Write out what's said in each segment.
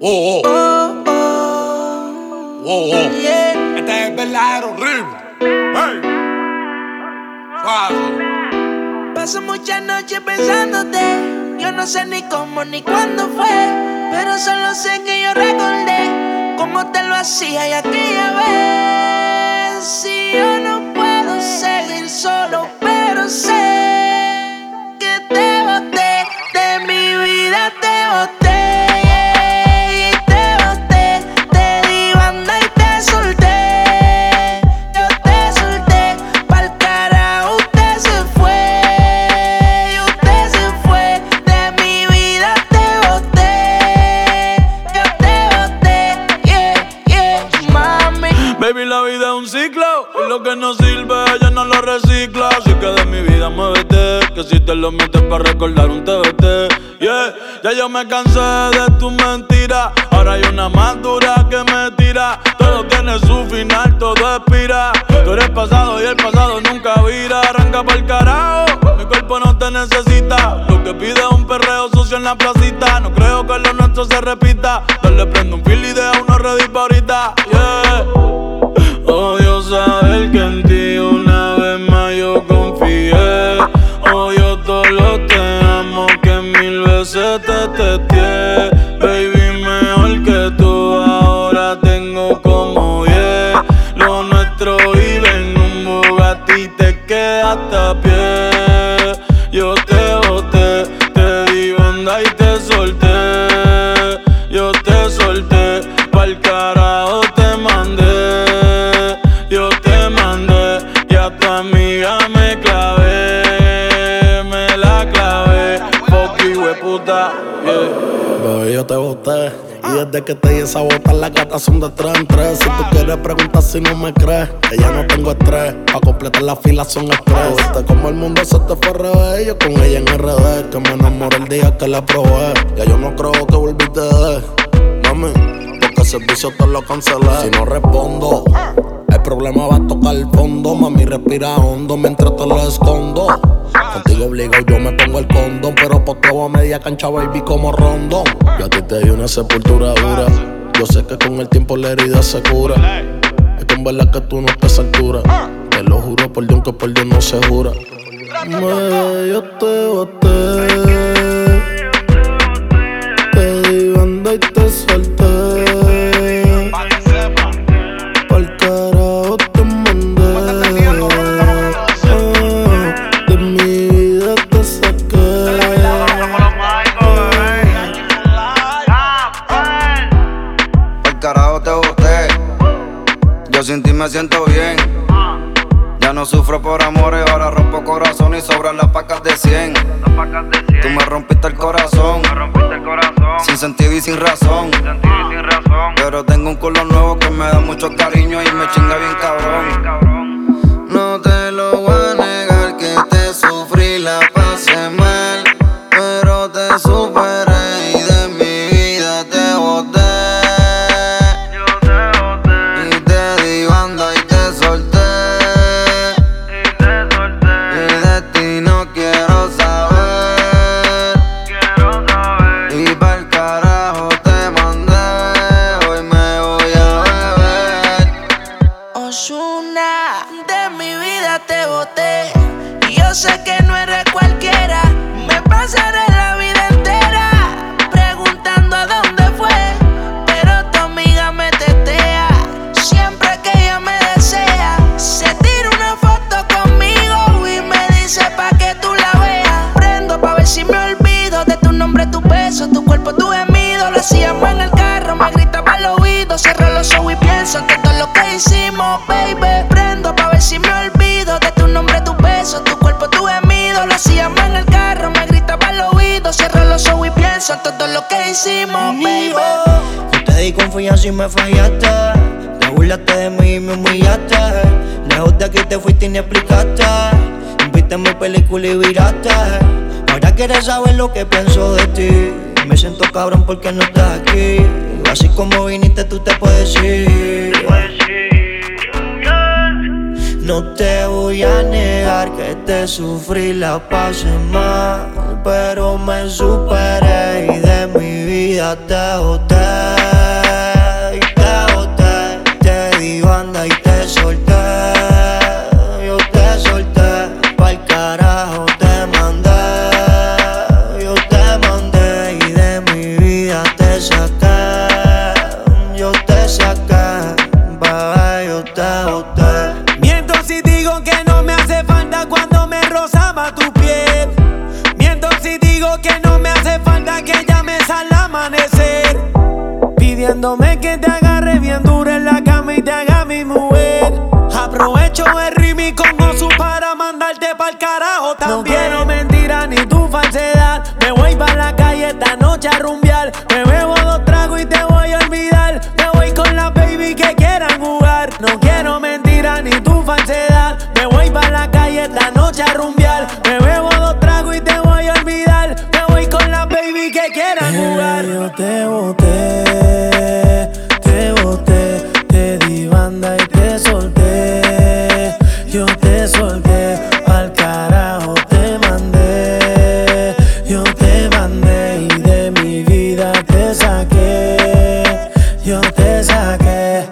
Oh, oh. Oh, oh, Oh, oh. yeah. Este es el verdadero ritmo. Hey. Suave. Paso muchas noches pensándote. Yo no sé ni cómo ni cuándo fue, pero solo sé que yo recordé cómo te lo hacía y aquella vez. Si yo no puedo seguir solo, pero sé que te boté, de mi vida te boté. Baby, la vida es un ciclo y lo que no sirve ella no lo recicla. Así que de mi vida muévete, que si te lo metes para recordar un TBT. Yeah, ya yo me cansé de tu mentira. Ahora hay una más dura que me tira. Todo tiene su final, todo expira. Tú eres pasado y el pasado nunca vira. Arranca pa'l carajo, mi cuerpo no te necesita. Lo que pide es un perreo sucio en la placita. No creo que lo nuestro se repita. Dale, prende un fil y deja uno ready pa' ahorita. Yeah. Odio saber que en ti una vez más yo confié. Odio todo lo te amo que mil veces te testé. Baby, mejor que tú ahora tengo como 10. Lo nuestro vive en un Bugatti y te quedaste a pie. Yo te boté, te di banda y te solté. Yo te solté, pa'l carajo te mandé. Yo te mandé y a tu amiga me clavé, me la clavé. Fuck you, hueputa, yeah. Bebé, yo te boté. Y desde que te di esa bota, las gatas son de 3 en 3. Si tú quieres preguntar si no me crees, que ya no tengo estrés. Pa' completar la fila son estrés. Viste como el mundo se te fue al revés. Yo con ella en RD, que me enamoré el día que la probé. Ya yo no creo que volviste de mami, porque el servicio te lo cancelé. Si no respondo, el problema va a tocar el fondo. Mami, respira hondo mientras te lo escondo. Contigo obligo y yo me pongo el condón, pero posteo a media cancha, baby, como rondón. Yo a ti te di una sepultura dura. Yo sé que con el tiempo la herida se cura. Es que en verdad que tú no estás a altura. Te lo juro por Dios que por Dios no se jura. Yo te boté, te di banda y te solté. Pa'l carajo te mandé. De mi vida te saqué. Pa'l carajo te boté. Yo sin ti me siento bien. Ya no sufro por amores, ahora rompo corazón y sobran las pacas de 100. Tú me rompiste el corazón, sin sentido y sin razón. Pero tengo un culo nuevo que me da mucho cariño y me chinga bien cabrón. No te lo voy a negar que te sufrí, la pasé mal, pero te superé y de mi vida te boté. Y te di banda y te solté. Y de ti no quiero saber. Y pa'l carajo te mandé. Hoy me voy a beber. Ozuna, de mi vida te boté. Y yo sé que no eres cualquiera. Me pasaré la vida entera preguntando a dónde fue, pero tu amiga me tetea. Siempre que ella me desea, se tira una foto conmigo y me dice pa' que tú la veas. Prendo pa' ver si me olvido de tu nombre, tu beso, tu cuerpo, tu gemido. Lo hacíamos en el carro, me gritaba al oído. Cierro los ojos y pienso en todo lo que hicimos, baby. Prendo pa' ver si me olvido de tu nombre, tu beso, tu cuerpo, tu gemido. Lo hacíamos en el carro, me gritaba al oído. Cierro los ojos y pienso en todo lo que hicimos, baby. Yo te di confianza y me fallaste. Te burlaste de mí y me humillaste. Lejos de aquí te fuiste y ni explicaste. Viste mi película y viraste. Ahora quieres saber lo que pienso de ti. Me siento cabrón porque no estás aquí. Así como viniste tú te puedes ir. No te voy a negar que te sufrí, la pasé mal, pero me superé y de mi vida vida te boté. Te di banda y te solté. Yo te solté, pa'l carajo te mandé. Yo te mandé y de mi vida te saqué. Yo te saqué, bebé, yo te boté. Miento si digo que no me hace falta cuando me rozaba tu piel. Miento si digo que no me hace falta que llames al amanecer, pidiéndome que te agarre bien duro en la cama y te haga mi mujer. Aprovecho el ritmo con Osu para mandarte pa'l carajo también. No quiero mentira ni tu falsedad. Me voy pa' la calle esta noche a rumbear. Me bebo 2 tragos y te voy a olvidar. Me voy con la baby que quieran jugar. No quiero mentira ni tu falsedad. Me voy pa' la calle esta noche a rumbear. Me bebo 2 tragos y te voy a olvidar. Me voy con la baby que quieran jugar. Yo te boté, te di banda y te solté. Yo te solté, al carajo te mandé. Yo te mandé y de mi vida te saqué. Yo te saqué.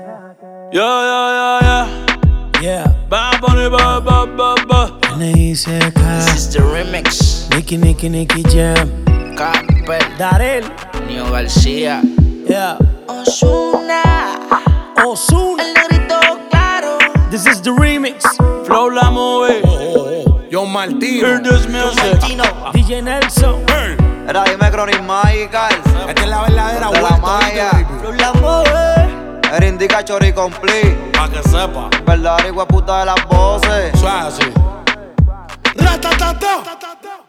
Yeah. Bad Bunny, ba. N.I.C.K. This is the remix. Nicky Jam. Capel, Darel. Nio García, Yeah. Ozuna, Ozuna. el negrito claro. This is the remix. Flow la movie. John Martino. Hear this music. DJ Nelson. Hey, Era dime Chronic Magical. esta es la verdadera De la vuelta, Maya. baby. La mueve. Era indica Chori Complete. Pa' que sepa. Verdadera puta de las voces. Eso es así. Ratatata.